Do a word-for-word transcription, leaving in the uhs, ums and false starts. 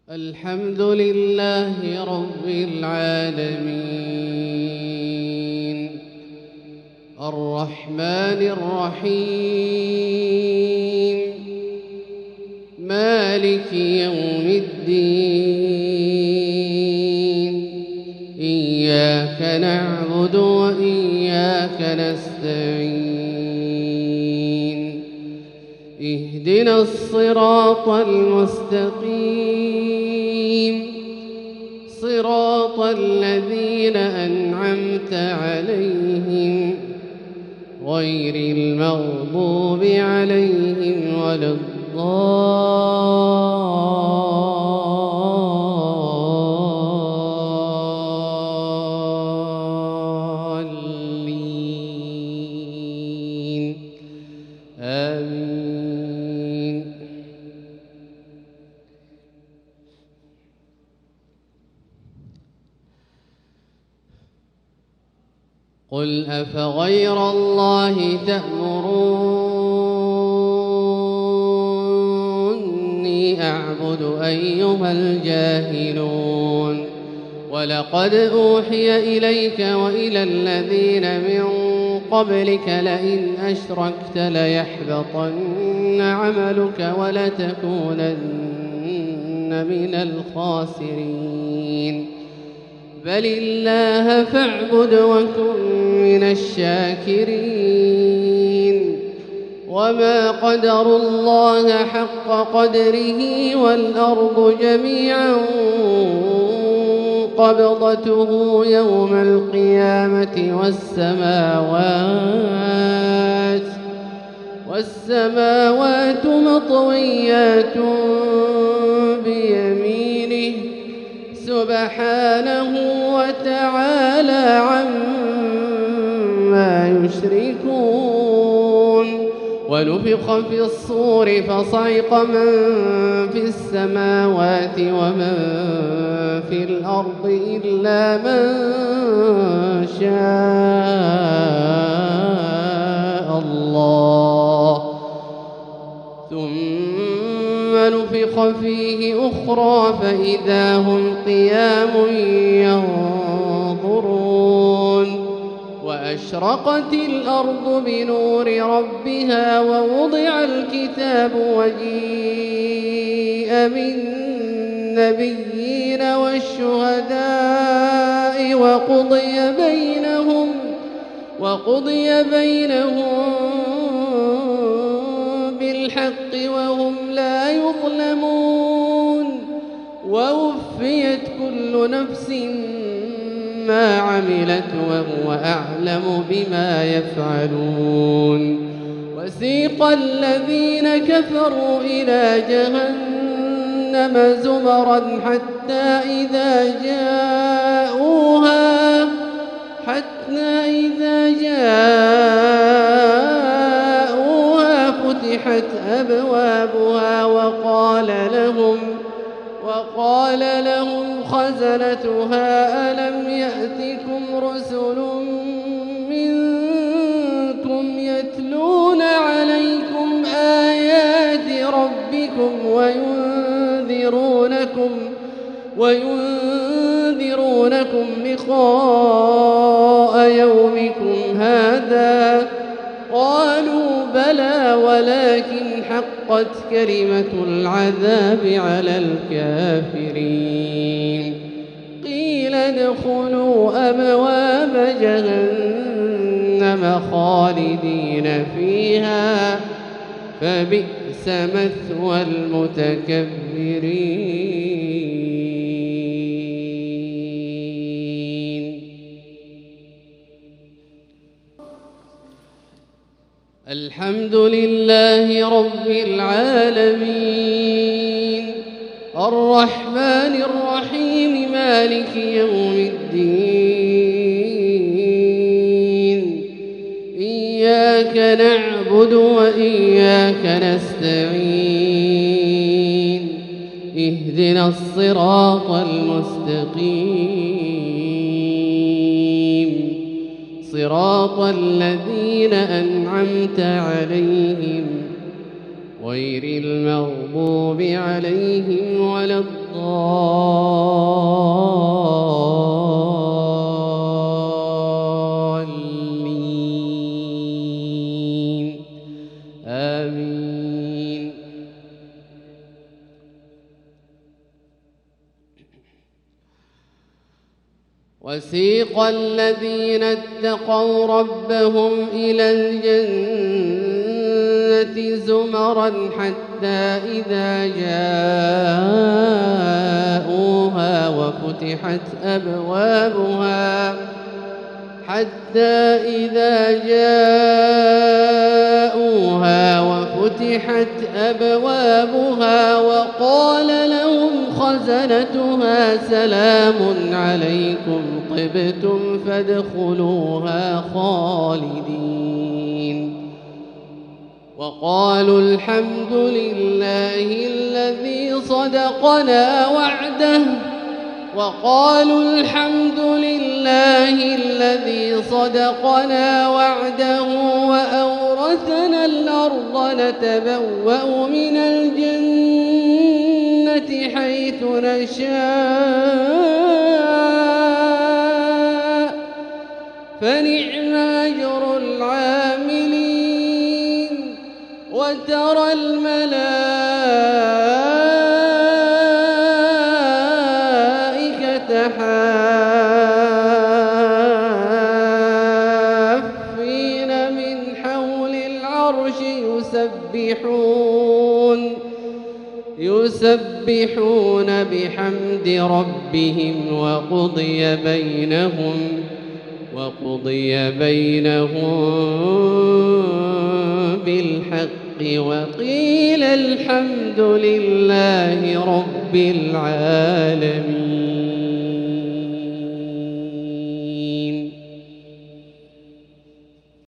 الحمد لله رب العالمين الرحمن الرحيم مالك يوم الدين إياك نعبد وإياك نستعين اهدنا الصراط المستقيم صراط الذين أنعمت عليهم غير المغضوب عليهم ولا الضالين آمين. قل أفغير الله تأمروني أعبد أيها الجاهلون ولقد أوحي إليك وإلى الذين من قبلك لئن أشركت ليحبطن عملك ولتكونن من الخاسرين بل الله فاعبد وكن من الشاكرين وما قدروا الله حق قدره والأرض جميعا قبضته يوم القيامة والسماوات والسماوات مطويات بيمينه سبحانه وتعالى عما يشركون ونفخ في الصور فصعق من في السماوات ومن في الأرض إلا من شاء الله ثم نفخ فيه أخرى فإذا هم قيام ينظرون وأشرقت الأرض بنور ربها ووضع الكتاب وجيء بالنبيين والشهداء وقضي بينهم وقضي بينهم بالحق وهم لا يظلمون ووفيت كل نفس ما عملت وهو أعلم بما يفعلون وسيق الذين كفروا إلى جهنم زمرا حتى إذا جاءوها حتى إذا جاءوها فتحت أبوابها وقال لهم وقال لهم خزنتها ألم يأتكم رسل منكم يتلون عليكم آيات ربكم وينذرونكم وينذرونكم لقاء يومكم هذا قالوا بلى ولكن حقت كلمة العذاب على الكافرين قيل ادخلوا أبواب جهنم خالدين فيها فبئس مثوى المتكبرين. الحمد لله رب العالمين الرحمن الرحيم مالك يوم الدين إياك نعبد وإياك نستعين اهدنا الصراط المستقيم صراط الذين أنعمت عليهم غير المغضوب عليهم ولا الضالين. الضالين آمين. وسيق الذين اتقوا ربهم إلى الجنة زمرا حتى إذا جاءوها وفتحت أبوابها حتى إذا جاءوها وفتحت أبوابها وقال لهم خزنتها سلام عليكم طبتم فادخلوها خالدين. وقالوا الحمد لله الذي صدقنا وعده وقالوا الحمد لله الذي صدقنا وعده وأورثنا الأرض نتبوأ من الجنة حيث نشاء فنعم أجر العاملين. وترى الملائكة حافين من حول العرش يسبحون يسبحون بحمد ربهم وقضي بينهم وقضي بينهم بالحق وقيل الحمد لله رب العالمين.